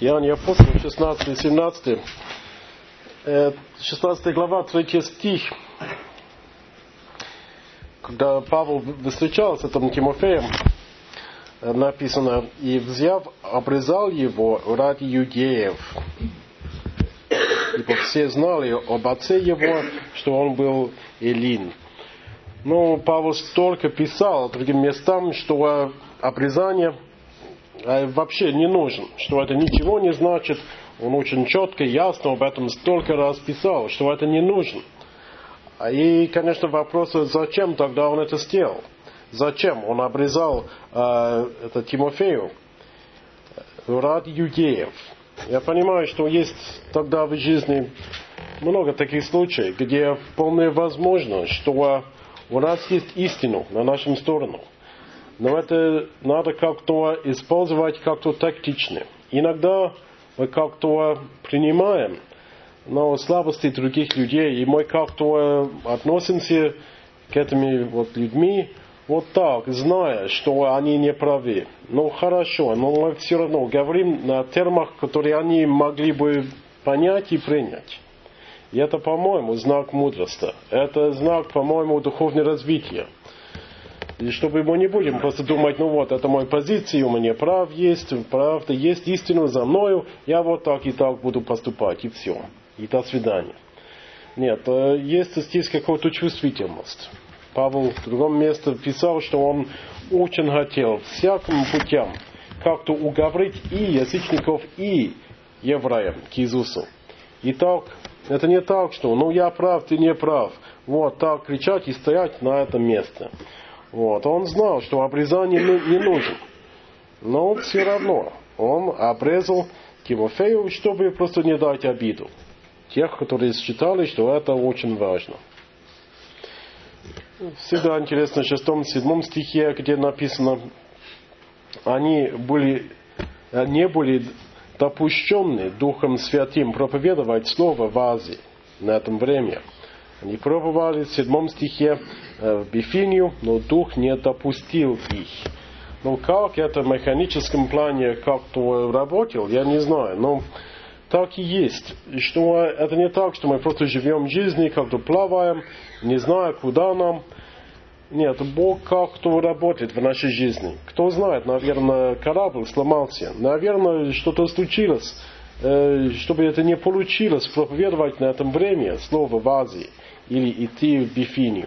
Деяния апостолов, 16-17. 16 глава, 3 стих. Когда Павел встречался с этим Тимофеем, написано: «И, взяв, обрезал его ради иудеев, ибо все знали об отце его, что он был эллин». Но Павел столько писал другим местам, что обрезание вообще не нужен, что это ничего не значит. Он очень четко и ясно об этом столько раз писал, что это не нужно. И, конечно, вопрос, зачем тогда он это сделал? Зачем он обрезал это Тимофею ради иудеев? Я понимаю, что есть тогда в жизни много таких случаев, где вполне возможно, что у нас есть истина на нашу сторону. Но это надо как-то использовать как-то тактично. Иногда мы как-то принимаем слабости других людей, и мы как-то относимся к этим людьми вот так, зная, что они не правы. Ну хорошо, но мы все равно говорим на терминах, которые они могли бы понять и принять. И это, по-моему, знак мудрости. Это знак, по-моему, духовного развития. И чтобы мы не будем просто думать, это моя позиция, у меня правда есть истина за мною, я вот так и так буду поступать, и все. И до свидания. Нет, есть здесь какая-то чувствительность. Павел в другом месте писал, что он очень хотел всяким путем как-то уговорить и язычников, и евреев к Иисусу. Итак, это не так, что я прав, ты не прав. Вот так кричать и стоять на этом месте. Он знал, что обрезание не нужно. Но все равно он обрезал Тимофею, чтобы просто не дать обиду тех, которые считали, что это очень важно. Всегда интересно в 6-7 стихе, где написано: они не были допущены Духом Святым проповедовать Слово в Азии на этом время. Они пробовали в 7 стихе в Бифинию, но Дух не допустил их. Как это в механическом плане как-то работало, я не знаю. Но так и есть. Что это не так, что мы просто живем жизнью, как-то плаваем, не зная, куда нам. Нет, Бог как-то работает в нашей жизни. Кто знает, наверное, корабль сломался. Наверное, что-то случилось, чтобы это не получилось проповедовать на этом время слово в Азии или идти в Бифинию.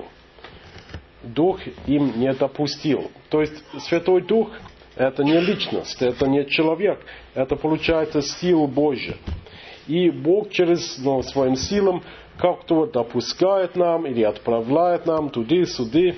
Дух им не допустил. То есть Святой Дух — это не личность, это не человек, это получается сила Божья. И Бог через своим силам как-то допускает нам или отправляет нам туда-сюда.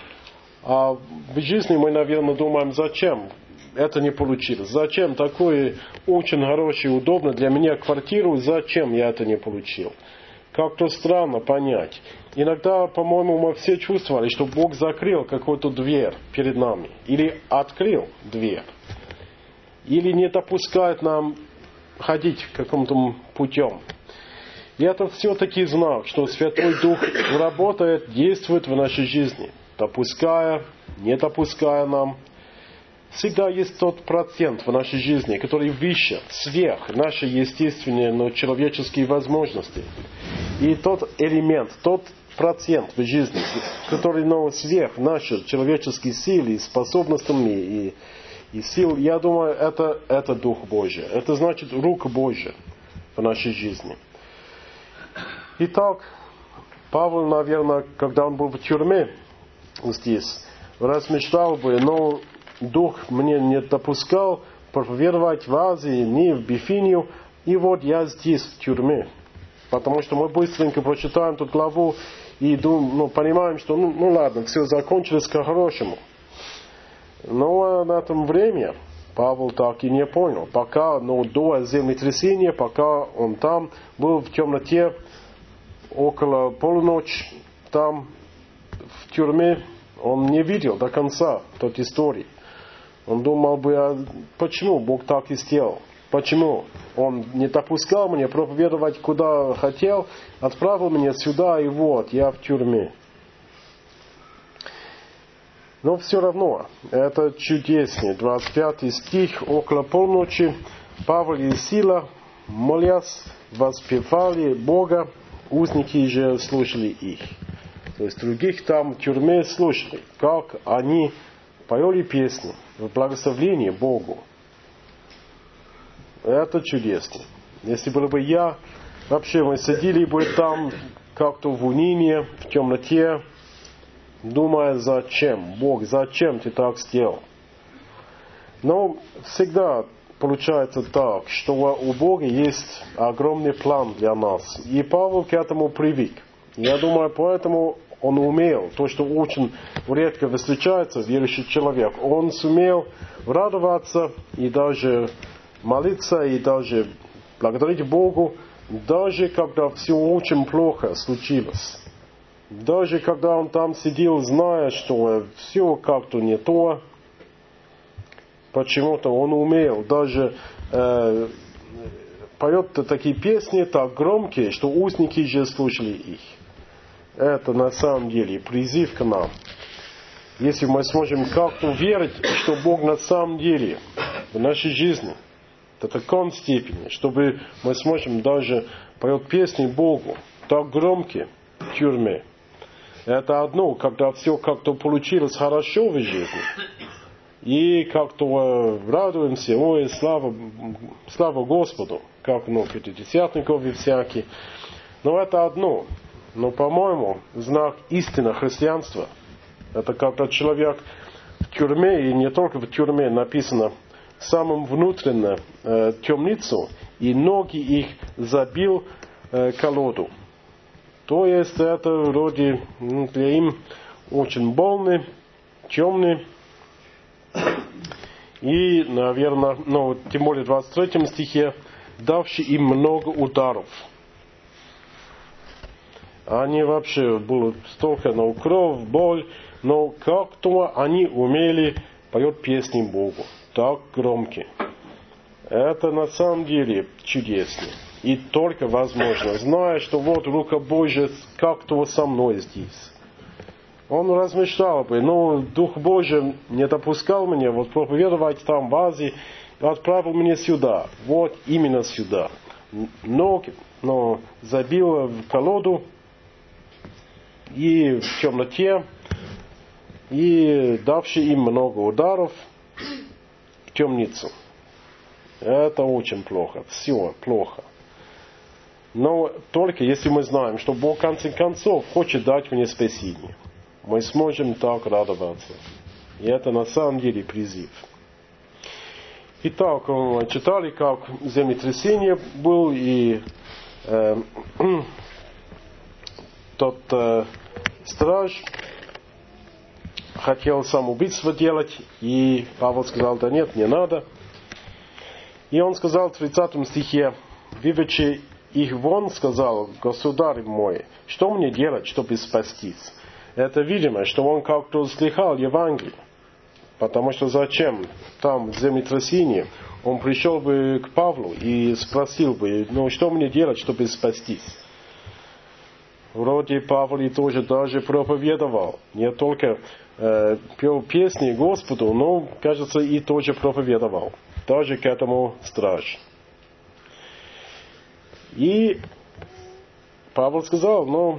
А в жизни мы, наверное, думаем, зачем это не получилось? Зачем такое очень хорошее, удобно для меня квартиру, зачем я это не получил? Как-то странно понять. Иногда, по-моему, мы все чувствовали, что Бог закрыл какую-то дверь перед нами. Или открыл дверь. Или не допускает нам ходить каким-то путем. И это все-таки знак, что Святой Дух работает, действует в нашей жизни. Допуская, не допуская нам. Всегда есть тот процент в нашей жизни, который выше, сверх нашей естественной, но человеческие возможности. И тот элемент, тот процент в жизни, который сверх нашей человеческие силы, способностями и сил, я думаю, это Дух Божий. Это значит рука Божья в нашей жизни. Итак, Павел, наверное, когда он был в тюрьме здесь, размышлял бы, но Дух мне не допускал проповедовать в Азии, ни в Бифинию, и вот я здесь, в тюрьме. Потому что мы быстренько прочитаем тут главу и понимаем, что ладно, все закончилось по-хорошему. Но на этом время Павел так и не понял. Пока, до землетрясения, пока он там был в темноте, около полуночи, там, в тюрьме, он не видел до конца той истории. Он думал бы, почему Бог так и сделал? Почему Он не допускал меня проповедовать, куда хотел, отправил меня сюда, и вот, я в тюрьме. Но все равно, это чудеснее. 25 стих, около полночи, Павел и Сила, молясь, воспевали Бога, узники же слушали их. То есть других там в тюрьме слушали, как они поели песни в благословении Богу. Это чудесно. Если было бы я, вообще мы сидели бы там как-то в унынии, в темноте, думая, зачем, Бог, зачем ты так сделал? Но всегда получается так, что у Бога есть огромный план для нас. И Павел к этому привык. Я думаю, поэтому он умел, то, что очень редко встречается верующий человек, он сумел радоваться и даже молиться, и даже благодарить Богу, даже когда все очень плохо случилось. Даже когда он там сидел, зная, что все как-то не то, почему-то он умел, даже поет такие песни так громкие, что узники же слушали их. Это на самом деле призыв к нам. Если мы сможем как-то верить, что Бог на самом деле в нашей жизни, до такой степени, чтобы мы сможем даже поет песни Богу, так громкие в тюрьме. Это одно, когда все как-то получилось хорошо в жизни. И как-то радуемся, ой, слава Господу, как пятидесятников и всякие. Но это одно. Но, по-моему, знак истины христианства, это когда человек в тюрьме, и не только в тюрьме, написано, в самом внутреннем темницу, и ноги их забил колоду. То есть это вроде для им очень больный, темный. И, наверное, тем более в 23 стихе, давший им много ударов. Они вообще были столько кровь, боль, но как-то они умели поет песни Богу. Так громкие. Это на самом деле чудесно. И только возможно, зная, что вот рука Божья как-то со мной здесь. Он размышлял бы, Дух Божий не допускал меня проповедовать там в Азии, отправил меня сюда, вот именно сюда. Но забил в колоду, и в темноте, и давший им много ударов в темницу. Это очень плохо, все плохо. Но только если мы знаем, что Бог в конце концов хочет дать мне спасение, мы сможем так радоваться. И это на самом деле призыв. Итак, мы читали, как землетрясение было, и тот страж хотел самоубийство делать, и Павел сказал, да нет, не надо. И он сказал в 30 стихе, выведши их вон, сказал, государь мой, что мне делать, чтобы спастись? Это видимо, что он как-то слыхал Евангелие. Потому что зачем там в землетрясении он пришел бы к Павлу и спросил бы, что мне делать, чтобы спастись? Вроде Павел и тоже даже проповедовал. Не только пел песни Господу, но, кажется, и тоже проповедовал. Даже к этому страж. И Павел сказал,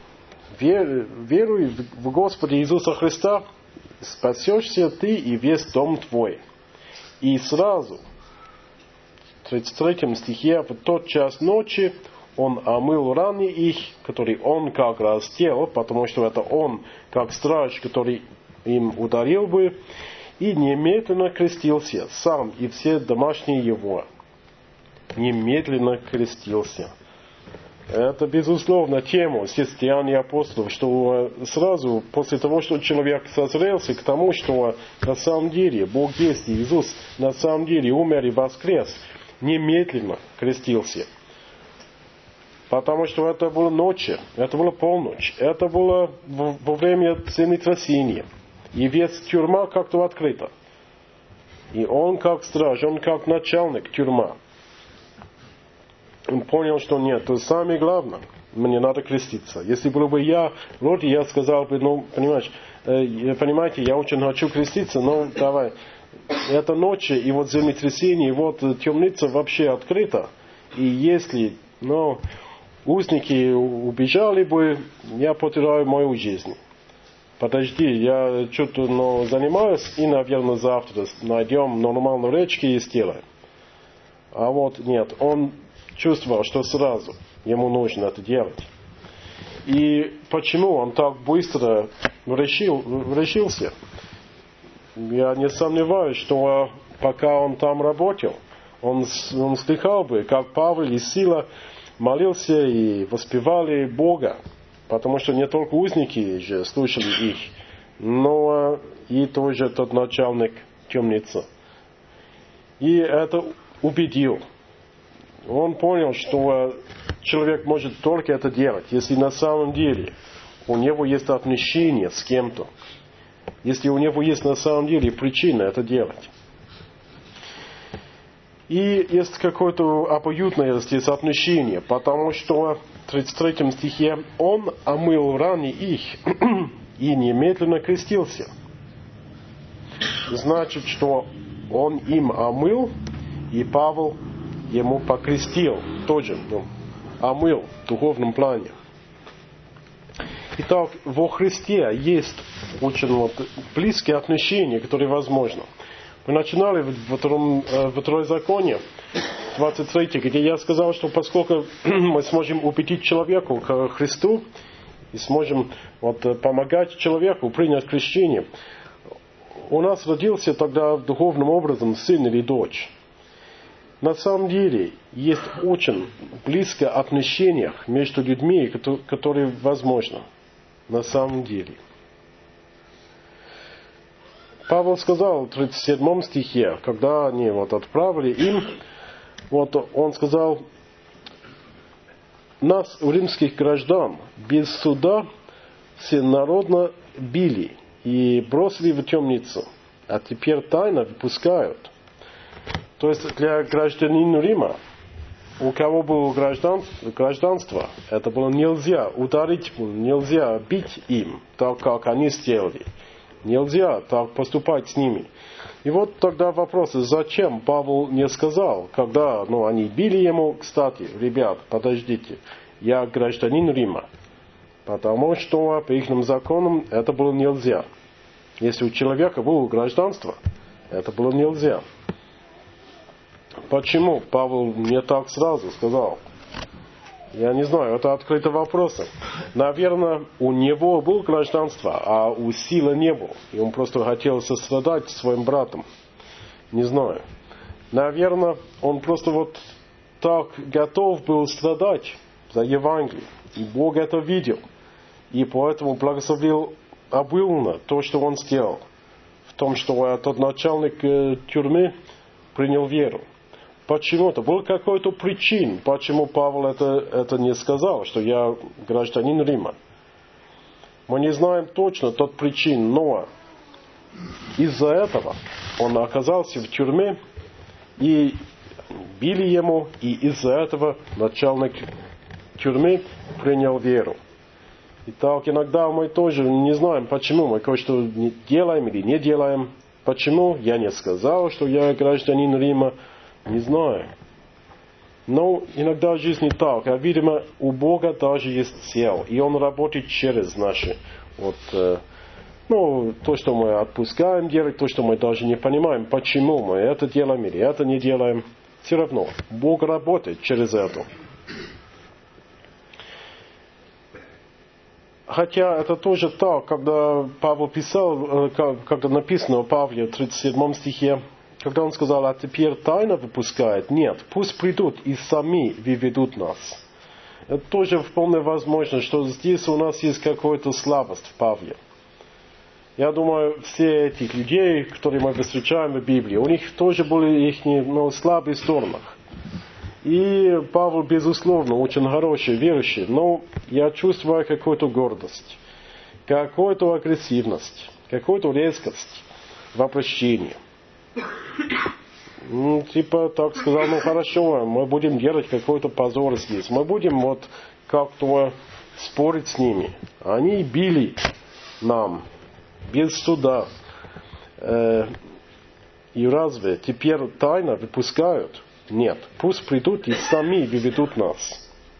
веруй в Господа Иисуса Христа, спасешься ты и весь дом твой. И сразу, в 33 стихе, в тот час ночи, он омыл раны их, которые он как раз делал, потому что это он, как страж, который им ударил бы, и немедленно крестился, сам и все домашние его. Немедленно крестился. Это, безусловно, тема христиан и апостолов, что сразу после того, что человек созрелся к тому, что на самом деле Бог есть, Иисус на самом деле умер и воскрес, немедленно крестился. Потому что это было ночью, это была полночь, это было во время землетрясения. И весь тюрьма как-то открыта. И он как страж, он как начальник тюрьма. Он понял, что нет, то самое главное, мне надо креститься. Если было бы я, я сказал бы, понимаете, я очень хочу креститься, давай, это ночи, и вот землетрясение, и вот темница вообще открыта. И если, узники убежали бы, я потеряю мою жизнь. Подожди, я что-то занимаюсь, и, наверное, завтра найдем нормальную речку и сделаем. А вот нет, он чувствовал, что сразу ему нужно это делать. И почему он так быстро решился? Я не сомневаюсь, что пока он там работал, он слыхал бы, как Павел и Сила молился и воспевали Бога. Потому что не только узники же слушали их, но и тоже тот начальник темницы. И это убедил. Он понял, что человек может только это делать, если на самом деле у него есть отношение с кем-то. Если у него есть на самом деле причина это делать. И есть какое-то обоюдное здесь отношение, потому что в 33 стихе он омыл раны их и немедленно крестился. Значит, что он им омыл, и Павел ему покрестил, тоже омыл в духовном плане. Итак, во Христе есть очень близкие отношения, которые возможны. Мы начинали во Второзаконии, 23, где я сказал, что поскольку мы сможем убедить человеку к Христу и сможем помогать человеку принять крещение, у нас родился тогда духовным образом сын или дочь. На самом деле есть очень близкое отношение между людьми, которые возможно на самом деле. Павел сказал в 37 стихе, когда они отправили им, он сказал, нас, римских граждан, без суда всенародно били и бросили в темницу, а теперь тайно выпускают. То есть для гражданина Рима, у кого было гражданство, это было нельзя ударить, нельзя бить им, так как они сделали. Нельзя так поступать с ними. И вот тогда вопрос, зачем Павел не сказал, когда они били ему, кстати, ребят, подождите, я гражданин Рима. Потому что по их законам это было нельзя. Если у человека было гражданство, это было нельзя. Почему Павел не так сразу сказал? Я не знаю, это открытый вопрос. Наверное, у него было гражданство, а у Силы не было. И он просто хотел сострадать своим братом. Не знаю. Наверное, он просто так готов был страдать за Евангелие. И Бог это видел. И поэтому благословил обильно то, что он сделал. В том, что тот начальник тюрьмы принял веру. Почему-то был какой-то причин, почему Павел это не сказал, что я гражданин Рима. Мы не знаем точно тот причин, но из-за этого он оказался в тюрьме, и били ему, и из-за этого начальник тюрьмы принял веру. Итак, иногда мы тоже не знаем, почему мы кое-что делаем или не делаем. Почему я не сказал, что я гражданин Рима. Не знаю. Но иногда в жизни так. А видимо, у Бога даже есть цель. И Он работает через наши то, что мы отпускаем делать, то, что мы даже не понимаем, почему мы это делаем или это не делаем. Все равно Бог работает через это. Хотя это тоже так, когда Павел писал, когда написано у Павла в 37 стихе, когда он сказал, а теперь тайно выпускает, нет, пусть придут и сами выведут нас. Это тоже вполне возможно, что здесь у нас есть какая-то слабость в Павле. Я думаю, все этих людей, которые мы встречаем в Библии, у них тоже были их слабые стороны. И Павел, безусловно, очень хороший, верующий, но я чувствую какую-то гордость, какую-то агрессивность, какую-то резкость в обращении. Так сказал, хорошо, мы будем делать какой-то позор здесь. Мы будем как-то спорить с ними. Они били нам без суда. И разве теперь тайно выпускают? Нет. Пусть придут и сами выведут нас.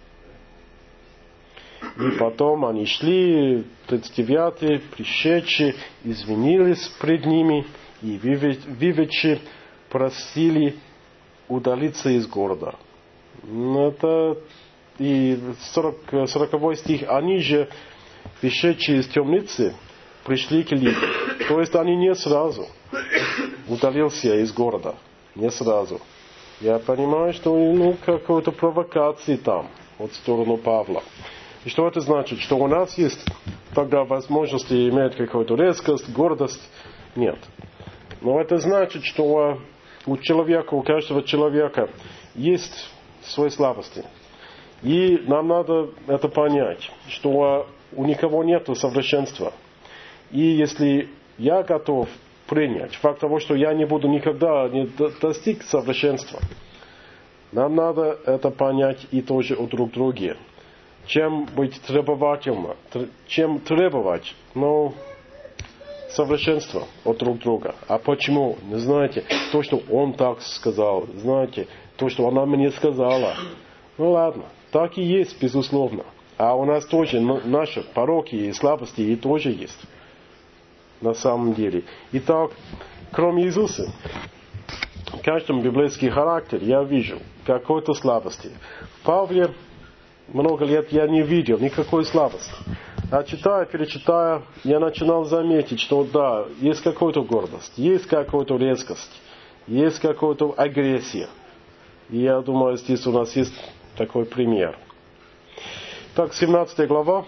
И потом они шли, 39-й, пришедшие, извинились пред ними, и выведшие просили удалиться из города. Это и 40 стих. Они же, пришедшие из темницы, пришли к Лиде. То есть они не сразу удалился из города. Не сразу. Я понимаю, что какой-то провокации там, от стороны Павла. И что это значит? Что у нас есть тогда возможность иметь какую-то резкость, гордость? Нет. Но это значит, что у человека, у каждого человека есть свои слабости. И нам надо это понять, что у никого нет совершенства. И если я готов принять факт того, что я не буду никогда не достиг совершенства, нам надо это понять и тоже у друг друга. Чем быть требовательно, чем требовать, совершенство от друг друга. А почему? Не знаете, то, что он так сказал, знаете, то, что она мне сказала. Ладно, так и есть, безусловно. А у нас тоже наши пороки и слабости и тоже есть. На самом деле. Итак, кроме Иисуса, в каждом библейском характере я вижу какой-то слабости. В Павле много лет я не видел никакой слабости. А читая, перечитая, я начинал заметить, что да, есть какая-то гордость, есть какая-то резкость, есть какая-то агрессия. И я думаю, здесь у нас есть такой пример. Так, 17 глава.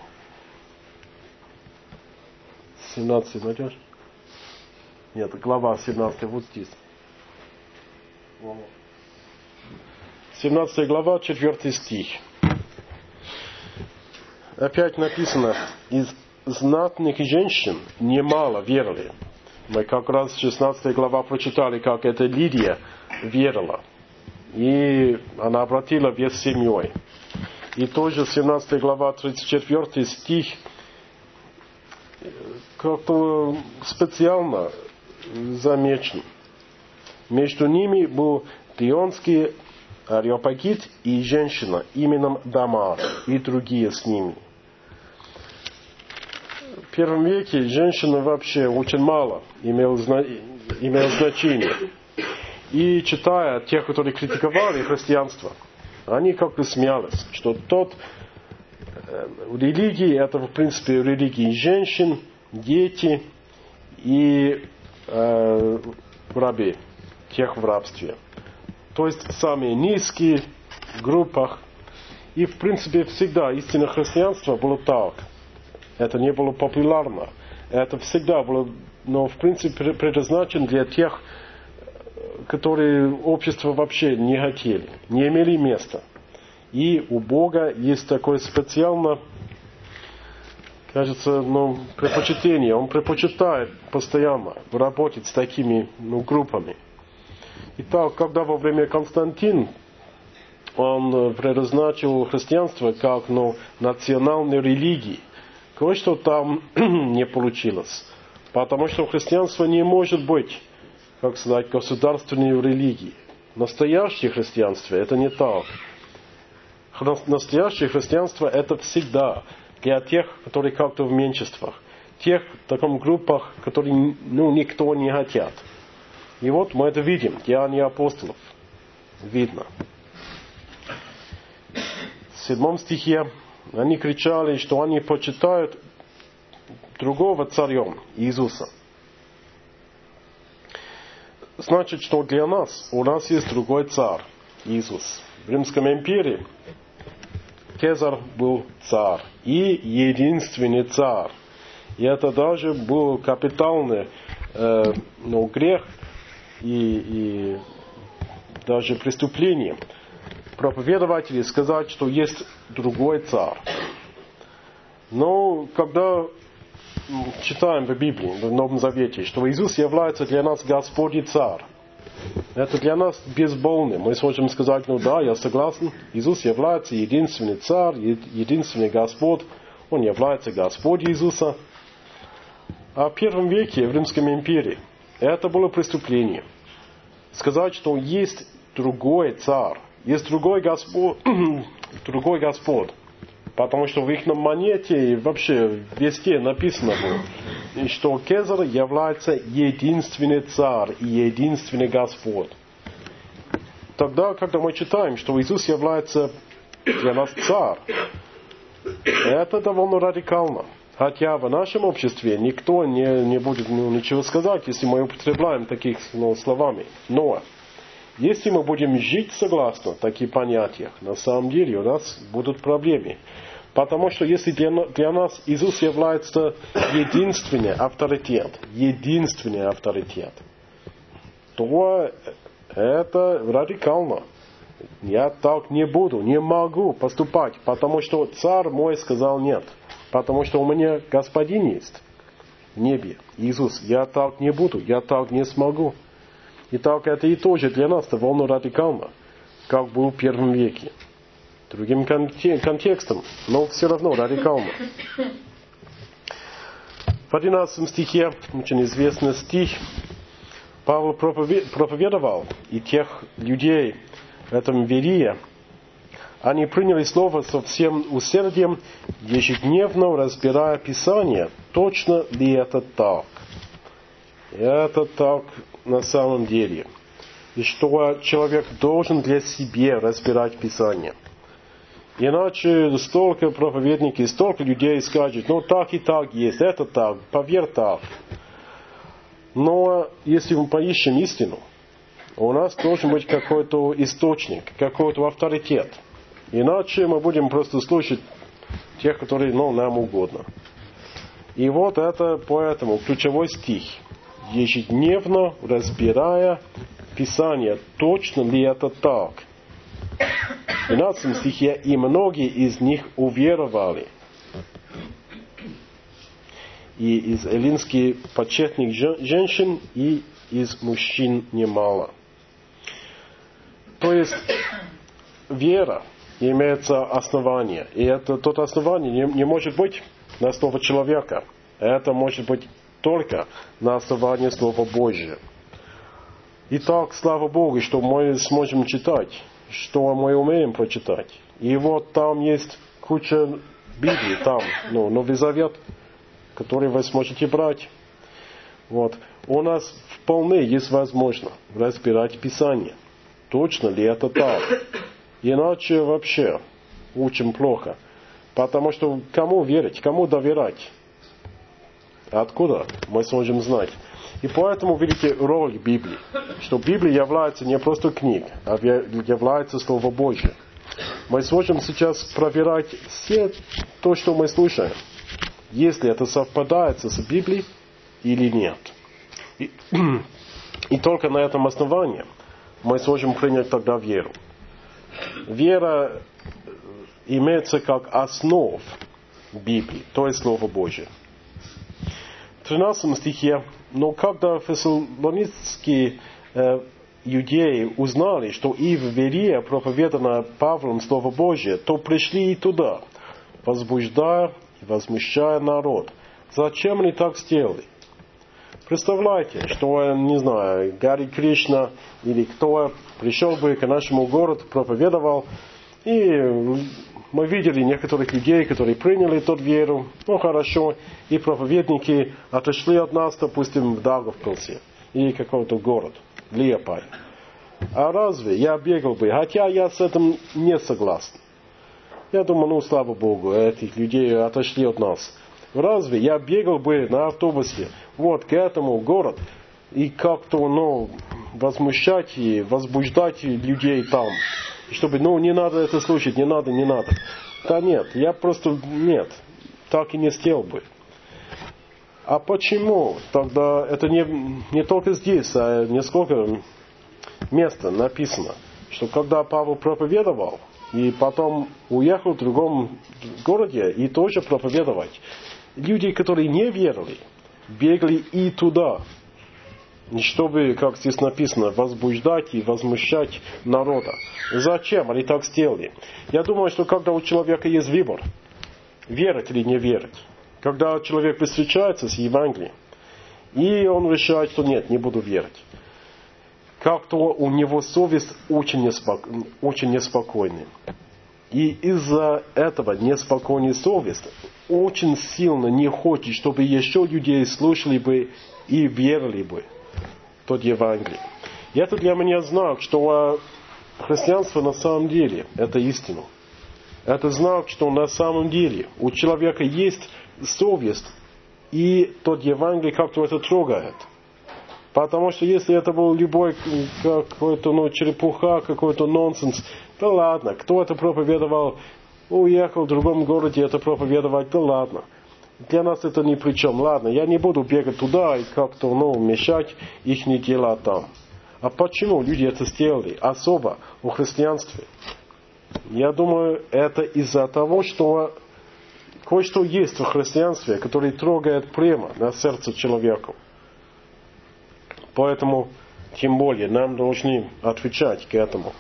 17 найдешь? Нет, глава 17, вот здесь. 17 глава, 4 стих. Опять написано, из знатных женщин немало верили. Мы как раз 16 глава прочитали, как эта Лидия верила. И она обратила весь семьей. И тоже 17 глава, 34 стих, как-то специально замечен. Между ними был Дионский Ареопагит и женщина именем Дамар, и другие с ними. В первом веке женщина вообще очень мало имела значение. И читая тех, которые критиковали христианство, они как-то смеялись, что религии, это в принципе религии женщин, дети и рабы, тех в рабстве. То есть самые низкие в группах. И в принципе всегда истинное христианство было так. Это не было популярно. Это всегда было, но в принципе предназначено для тех, которые общество вообще не хотели, не имели места. И у Бога есть такое специальное, кажется, предпочтение. Он предпочитает постоянно работать с такими группами. Итак, когда во время Константина он предназначил христианство как национальной религии, кое-что там не получилось. Потому что христианство не может быть, как сказать, государственной религией. Настоящее христианство это не так. Настоящее христианство это всегда для тех, которые как-то в меньшинствах. Тех в таком группах, которые никто не хотят. И вот мы это видим. Деяния апостолов. Видно. В 7 стихе они кричали, что они почитают другого царем, Иисуса. Значит, что для нас, у нас есть другой царь, Иисус. В Римской империи Цезарь был царь и единственный царь. И это даже был капитальный грех и даже преступление. Проповедовать или сказать, что есть другой царь. Но когда читаем в Библии, в Новом Завете, что Иисус является для нас Господь и Царь, это для нас безболно. Мы сможем сказать, да, я согласен, Иисус является единственный Царь, единственный Господь, Он является Господь Иисуса. А в первом веке в Римской империи Это было преступление. Сказать, что есть другой царь, есть другой Господь, потому что в их монете и вообще везде написано было, что Цезарь является единственный царь и единственный Господь. Тогда, когда мы читаем, что Иисус является для нас царь, это довольно радикально. Хотя в нашем обществе никто не будет ничего сказать, если мы употребляем таких словами. Но если мы будем жить согласно таким понятиям, на самом деле у нас будут проблемы. Потому что если для нас Иисус является единственный авторитет, то это радикально. Я так не буду, не могу поступать, потому что царь мой сказал нет. Потому что у меня Господин есть в небе, Иисус. Я так не буду, я так не смогу. Итак, это и тоже для нас довольно радикально, как было в первом веке. Другим контекстом, но все равно радикально. В 11 стихе, очень известный стих, Павел проповедовал, и тех людей в этом Верии, они приняли слово со всем усердием, ежедневно разбирая Писание, точно ли это так. Это так на самом деле. И что человек должен для себя разбирать Писание. Иначе столько проповедников, столько людей скажут, ну так и так есть, это так, поверь так. Но если мы поищем истину, у нас должен быть какой-то источник, какой-то авторитет. Иначе мы будем просто слушать тех, которые нам угодно. И вот это поэтому ключевой стих. Ежедневно разбирая Писание, точно ли это так. В 12 стихе и многие из них уверовали. И из эллинских почетных женщин, и из мужчин немало. То есть вера имеется основание. И это тот основание не может быть на слово человека. Это может быть только на основании Слова Божьего. Итак, слава Богу, что мы сможем читать, что мы умеем прочитать. И вот там есть куча Библии, там, Новый Завет, который вы сможете брать. Вот. У нас вполне есть возможность разбирать Писание. Точно ли это так? Иначе вообще очень плохо. Потому что кому верить, кому доверять? Откуда мы сможем знать? И поэтому видите роль Библии. Что Библия является не просто книгой, а является Слово Божье. Мы сможем сейчас проверять все то, что мы слушаем. Если это совпадает с Библией или нет. И только на этом основании мы сможем принять тогда веру. Вера имеется как основа Библии, то есть Слово Божие. В 13 стихе, но когда фессалоницкие иудеи узнали, что и в Вере проповедано Павлом Слово Божие, то пришли и туда, возбуждая и возмущая народ. Зачем они так сделали? Представляете, что, не знаю, Гарри Кришна или кто пришел бы к нашему городу, проповедовал, и мы видели некоторых людей, которые приняли эту веру, хорошо, и проповедники отошли от нас, допустим, в Даугавпилсе, или какой-то город, Лиепай. А разве я бегал бы, хотя я с этим не согласен. Я думаю, слава Богу, этих людей отошли от нас. Разве я бегал бы на автобусе к этому городу и как-то, возмущать и возбуждать людей там, чтобы, не надо это слушать, не надо. Да нет, я просто, так и не сделал бы. А почему тогда это не только здесь, а несколько мест написано, что когда Павел проповедовал, и потом уехал в другом городе и тоже проповедовать, люди, которые не верили, бегали и туда, чтобы, как здесь написано, возбуждать и возмущать народа. Зачем они так сделали? Я думаю, что когда у человека есть выбор, верить или не верить, когда человек встречается с Евангелием, И он решает, что нет, не буду верить. Как-то у него совесть очень неспокойная. И из-за этого неспокойной совести очень сильно не хочет, чтобы еще людей слушали бы и верили бы в тот Евангелие. И это для меня знак, что христианство на самом деле это истина. Это знак, что на самом деле у человека есть совесть, и тот Евангелие как-то это трогает. Потому что если это был любой какой-то черепуха, какой-то нонсенс, да ладно, кто это проповедовал, уехал в другом городе это проповедовать, да ладно. Для нас это ни при чем. Ладно, я не буду бегать туда и как-то мешать их дела там. А почему люди это сделали? Особо в христианстве. Я думаю, это из-за того, что кое-что есть в христианстве, которое трогает прямо на сердце человека. Поэтому, тем более, нам должны отвечать к этому.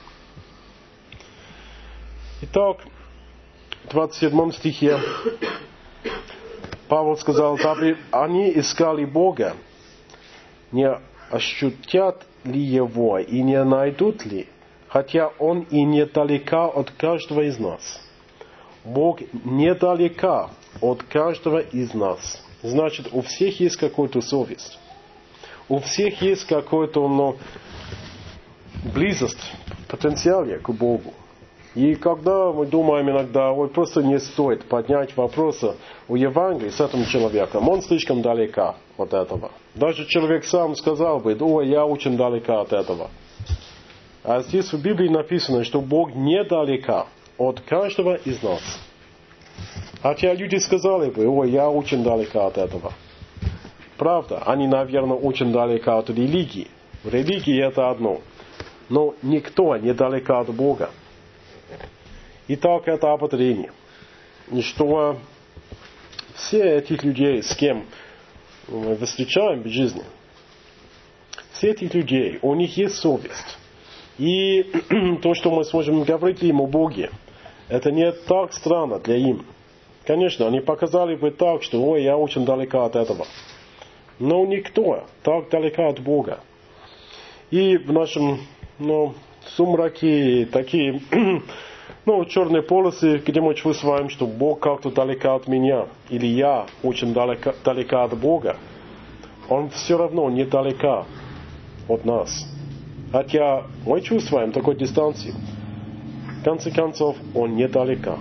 Итак, в 27 стихе Павел сказал, дабы они искали Бога, не ощутят ли Его и не найдут ли, хотя Он и недалека от каждого из нас. Бог недалека от каждого из нас. Значит, у всех есть какая-то совесть. У всех есть какая-то близость, потенциале к Богу. И когда мы думаем иногда, просто не стоит поднять вопросы о Евангелии с этим человеком, он слишком далека от этого. Даже человек сам сказал бы, я очень далека от этого. А здесь в Библии написано, что Бог недалека от каждого из нас. Хотя люди сказали бы, я очень далека от этого. Правда, они, наверное, очень далеко от религии. В религии это одно. Но никто не далеко от Бога. Итак, это ободрение. И что все этих людей, с кем мы встречаем в жизни, все этих людей, у них есть совесть. И то, что мы сможем говорить им о Боге, это не так странно для им. Конечно, они показали бы так, что я очень далеко от этого. Но никто так далеко от Бога. И в нашем сумраке такие черные полосы, где мы чувствуем, что Бог как-то далеко от меня, или я очень далека от Бога, Он все равно недалека от нас. Хотя мы чувствуем такой дистанцию. В конце концов, Он недалека.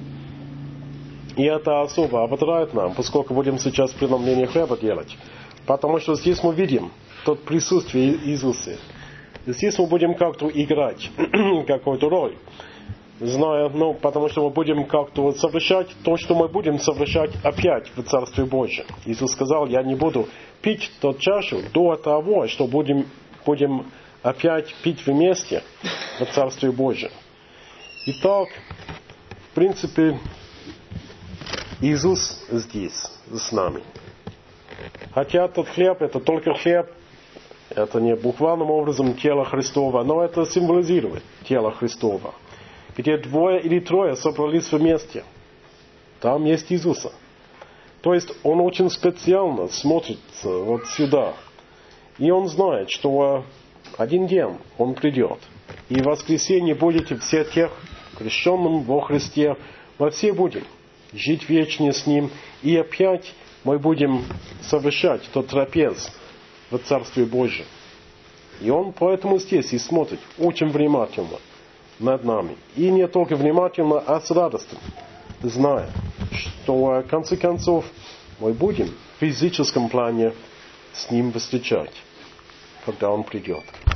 И это особо ободряет нам, поскольку будем сейчас преломление хлеба делать. Потому что здесь мы видим тот присутствие Иисуса. Здесь мы будем как-то играть какую-то роль. Зная, потому что мы будем как-то совершать то, что мы будем совершать опять в Царстве Божьем. Иисус сказал, я не буду пить тот чашу до того, что будем опять пить вместе в Царстве Божьем. Итак, в принципе, Иисус здесь, с нами. Хотя тот хлеб, это только хлеб, это не буквальным образом тело Христово, но это символизирует тело Христово. Где 2 или 3 собрались вместе, там есть Иисуса. То есть Он очень специально смотрит вот сюда. И Он знает, что один день Он придет. И в воскресенье будете все тех, крещенным во Христе, мы все будем жить вечно с Ним. И опять мы будем совершать тот трапез в Царстве Божьем. И Он поэтому здесь и смотрит очень внимательно над нами. И не только внимательно, а с радостью, зная, что в конце концов мы будем в физическом плане с Ним встречать, когда Он придет.